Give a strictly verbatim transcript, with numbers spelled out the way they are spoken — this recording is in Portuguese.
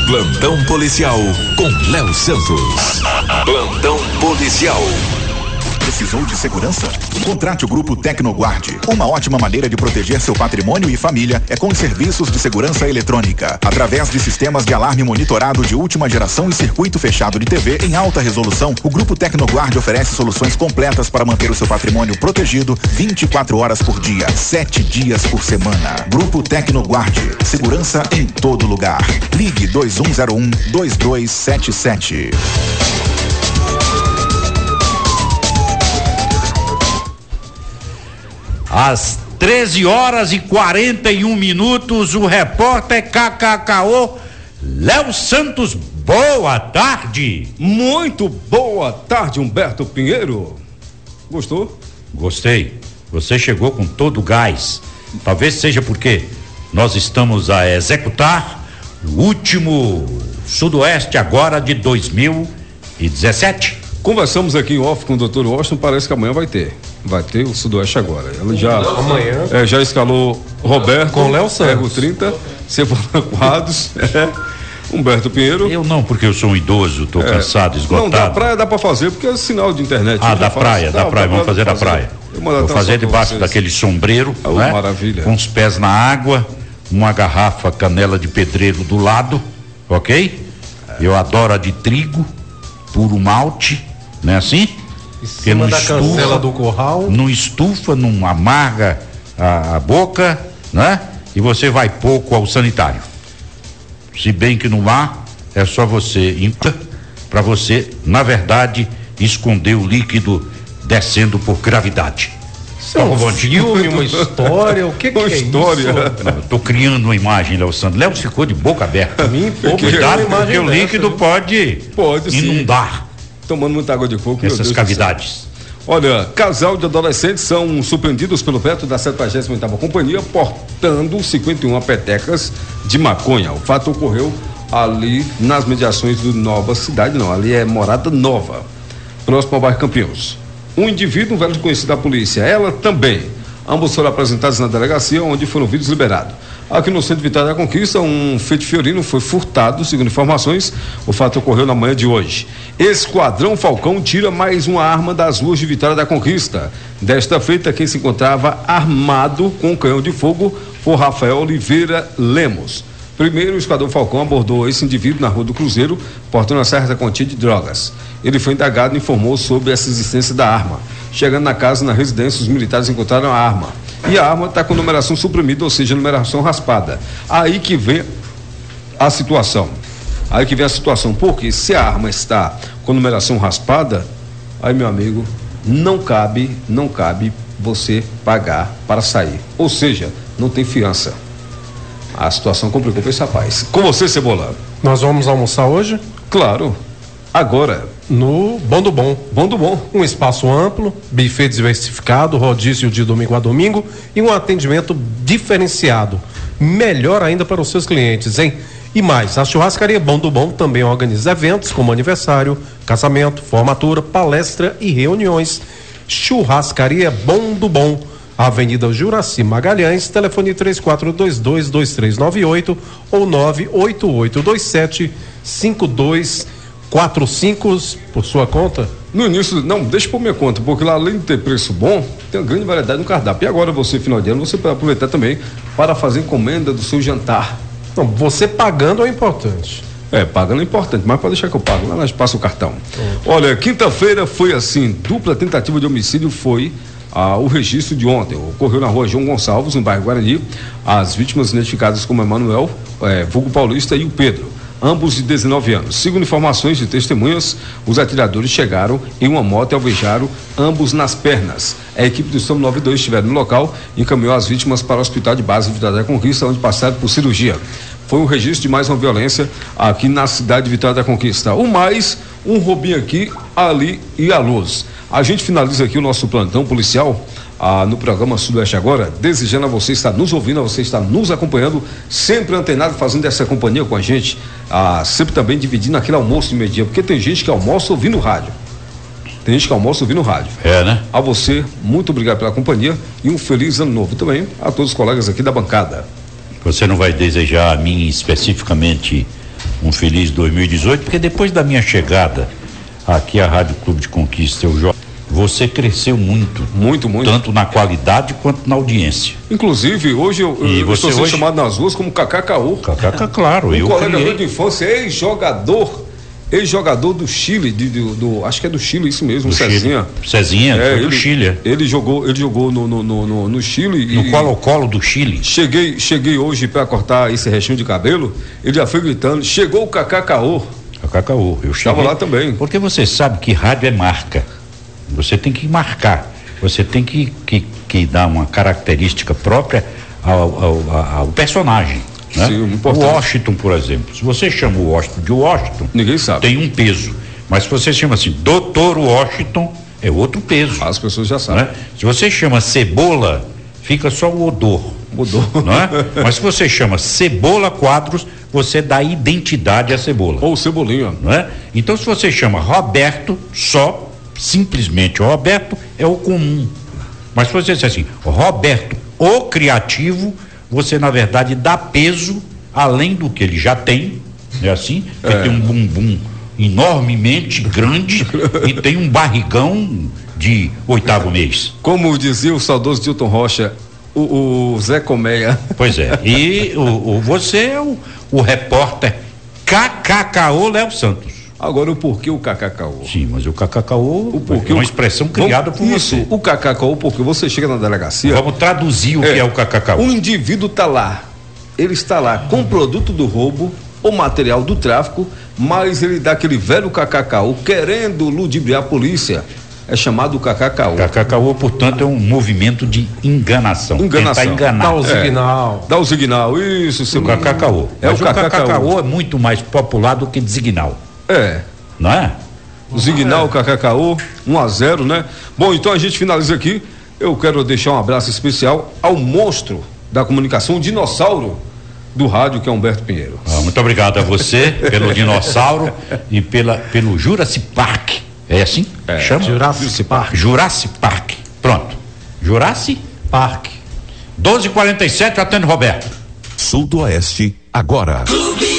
Plantão policial com Léo Santos. Plantão policial. Precisou de segurança? Contrate o Grupo Tecnoguard. Uma ótima maneira de proteger seu patrimônio e família é com os serviços de segurança eletrônica. Através de sistemas de alarme monitorado de última geração e circuito fechado de T V em alta resolução, o Grupo Tecnoguard oferece soluções completas para manter o seu patrimônio protegido vinte e quatro horas por dia, sete dias por semana. Grupo Tecnoguard. Segurança em todo lugar. Ligue dois um zero um, dois dois sete sete. Às treze horas e quarenta e um minutos, o repórter K K K O, Léo Santos, boa tarde. Muito boa tarde, Humberto Pinheiro. Gostou? Gostei. Você chegou com todo o gás. Talvez seja porque nós estamos a executar o último Sudoeste agora de dois mil e dezessete. Conversamos aqui em off com o doutor Washington, parece que amanhã vai ter. Vai ter o Sudoeste agora. Ela já, amanhã. É, já escalou Roberto com Léo Santos. trinta, Cebola Quadros, é, Humberto Pinheiro. Eu não, porque eu sou um idoso, tô é, cansado, esgotado. Não, da praia dá pra fazer, porque é sinal de internet. Ah, da praia, da praia, vamos fazer da praia. Vou fazer debaixo daquele sombreiro, oh, né? Maravilha. Com os pés na água, uma garrafa canela de pedreiro do lado, ok? Eu adoro a de trigo, puro malte, não é assim? Em cima da estufa, cancela do curral. Não estufa, não amarga a, a boca, né? E você vai pouco ao sanitário. Se bem que no mar é só você para você, na verdade, esconder o líquido descendo por gravidade. Isso é um filme, uma história, o que, que uma é história. isso? Não, eu tô criando uma imagem, Léo Santos. Léo ficou de boca aberta. Mim, pô, cuidado, porque o líquido dessa, pode, pode inundar. Tomando muita água de coco. Essas cavidades. Olha, casal de adolescentes são surpreendidos pelo veto da setenta e oitava Companhia portando cinquenta e uma petecas de maconha. O fato ocorreu ali nas mediações do Nova Cidade, não, ali é Morada Nova, próximo ao bairro Campinos. Um indivíduo, um velho conhecido da polícia, ela também. Ambos foram apresentados na delegacia, onde foram vídeos liberados. Aqui no centro de Vitória da Conquista, um Fiat Fiorino foi furtado, segundo informações. O fato ocorreu na manhã de hoje. Esquadrão Falcão tira mais uma arma das ruas de Vitória da Conquista. Desta feita, quem se encontrava armado com um canhão de fogo foi Rafael Oliveira Lemos. Primeiro, o Esquadrão Falcão abordou esse indivíduo na Rua do Cruzeiro, portando uma certa quantia de drogas. Ele foi indagado e informou sobre essa existência da arma. Chegando na casa, na residência, os militares encontraram a arma. E a arma está com numeração suprimida, ou seja, numeração raspada. Aí que vem a situação. Aí que vem a situação, porque se a arma está com numeração raspada, aí, meu amigo, não cabe, não cabe você pagar para sair. Ou seja, não tem fiança. A situação complicou para esse rapaz. Com você, Cebola. Nós vamos almoçar hoje? Claro. Agora. No Bom do Bom. Bom do Bom. Um espaço amplo, buffet diversificado, rodízio de domingo a domingo e um atendimento diferenciado. Melhor ainda para os seus clientes, hein? E mais, a churrascaria Bom do Bom também organiza eventos como aniversário, casamento, formatura, palestra e reuniões. Churrascaria Bom do Bom. Avenida Juraci Magalhães, telefone três quatro dois dois, dois três nove oito ou nove oito oito dois sete, cinco dois quatro cinco por sua conta? No início, não, deixa por minha conta, porque lá além de ter preço bom, tem uma grande variedade no cardápio. E agora você, final de ano, você pode aproveitar também para fazer encomenda do seu jantar. Não, você pagando é importante. É, pagando é importante, mas pode deixar que eu pago, lá nós passa o cartão. Hum. Olha, quinta-feira foi assim, dupla tentativa de homicídio foi Ah, o registro de ontem ocorreu na rua João Gonçalves, no bairro Guarani. As vítimas identificadas como Emanuel, é, vulgo Paulista, e o Pedro, ambos de dezenove anos. Segundo informações de testemunhas, os atiradores chegaram em uma moto e alvejaram ambos nas pernas. A equipe do SAMU noventa e dois estiveram no local e encaminhou as vítimas para o Hospital de Base de Vitória da Conquista, onde passaram por cirurgia. Foi um registro de mais uma violência aqui na cidade de Vitória da Conquista. O mais, um roubinho aqui, ali e à luz. A gente finaliza aqui o nosso plantão policial ah, no programa Sudoeste Agora, desejando a você estar nos ouvindo, a você estar nos acompanhando, sempre antenado, fazendo essa companhia com a gente, ah, sempre também dividindo aquele almoço de meio-dia, porque tem gente que almoça ouvindo rádio. Tem gente que almoça ouvindo rádio. É, né? A você, muito obrigado pela companhia e um feliz ano novo também a todos os colegas aqui da bancada. Você não vai desejar a mim especificamente um feliz dois mil e dezoito, porque depois da minha chegada aqui à Rádio Clube de Conquista, eu jogo. Você cresceu muito. Muito, muito. Tanto na qualidade quanto na audiência. Inclusive, hoje eu, E eu você estou sendo hoje- chamado nas ruas como Cacá Caô. Cacá, claro, Um eu colega criei. meu de infância, ex-jogador, ex-jogador do Chile, de, do, do- acho que é do Chile, isso mesmo, Do Cezinha. Chile. Cezinha, É, foi do ele, Chile. Ele jogou, ele jogou no, no, no, no, no Chile. No e Colo-Colo do Chile. cheguei, cheguei hoje para cortar esse restinho de cabelo, ele já foi gritando, chegou o Cacá Caô. Cacá Caô. Eu Estava cheguei- lá também. Porque você sabe que rádio é marca. Você tem que marcar. Você tem que, que, que dar uma característica própria ao, ao, ao- ao personagem. Né? Sim, O importante. Washington, por exemplo. Se você chama o Washington de Washington, Ninguém sabe. tem um peso. Mas se você chama assim, doutor Washington, é outro peso. As pessoas já sabem. Né? Se você chama cebola, fica só o odor. Mudou. Não é? Mas se você chama Cebola Quadros, você dá identidade à cebola. Ou Cebolinha. Não é? Então, se você chama Roberto, só, simplesmente Roberto, é o comum. Mas se você disser assim, Roberto, o criativo, você, na verdade, dá peso além do que ele já tem, é assim? Porque É. tem um bumbum enormemente grande e tem um barrigão de oitavo mês. Como dizia o saudoso Dilton Rocha, o, o Zé Colmeia. Pois é. E o, o- você é o, o repórter K K K O Léo Santos. Agora, o porquê o Cacá Caô? Sim, mas o K K K O O porquê é uma o- expressão criada Vamos- por isso, você. o Cacá Caô, porque você chega na delegacia. Vamos traduzir o que é o K K K O. Um indivíduo está lá, ele está lá com o produto do roubo ou material do tráfico, mas ele dá aquele velho cacacau querendo ludibriar a polícia. É chamado cacacau. K K K O, portanto, é um movimento de enganação. Enganação. Tentar enganar. Dá o signal. Dá o signal, isso, seu O K K K O. É Mas o o K K K cacacau. O é muito mais popular do que designal, É. não é? O Signal, cacacau, um a zero, né? Bom, então a gente finaliza aqui. Eu quero deixar um abraço especial ao monstro da comunicação, o dinossauro do rádio, que é Humberto Pinheiro. Ah, muito obrigado a você pelo dinossauro e pela, pelo Jurassic Park. É assim? É, Chama? Jurassic Park. Jurassic Park. Pronto. Jurassic Park. doze e quarenta e sete, atende Roberto. Sul do Oeste, agora. Clube